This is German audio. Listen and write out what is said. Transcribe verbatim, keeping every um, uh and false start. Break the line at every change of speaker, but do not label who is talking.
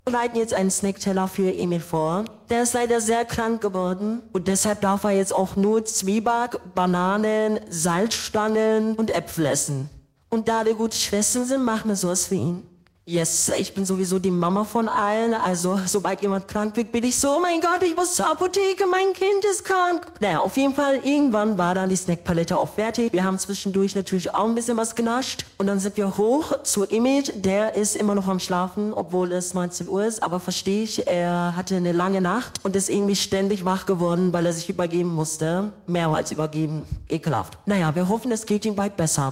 Wir bereiten jetzt einen Snackteller für Emil vor. Der ist leider sehr krank geworden und deshalb darf er jetzt auch nur Zwieback, Bananen, Salzstangen und Äpfel essen. Und da wir gute Schwestern sind, machen wir sowas für ihn. Yes, ich bin sowieso die Mama von allen, also sobald jemand krank wird, bin ich so, oh mein Gott, ich muss zur Apotheke, mein Kind ist krank. Naja, auf jeden Fall, irgendwann war dann die Snackpalette auch fertig. Wir haben zwischendurch natürlich auch ein bisschen was genascht. Und dann sind wir hoch zu Emil, der ist immer noch am Schlafen, obwohl es neunzehn Uhr ist, aber verstehe ich, er hatte eine lange Nacht und ist irgendwie ständig wach geworden, weil er sich übergeben musste. Mehr als übergeben, ekelhaft. Naja, wir hoffen, es geht ihm bald besser.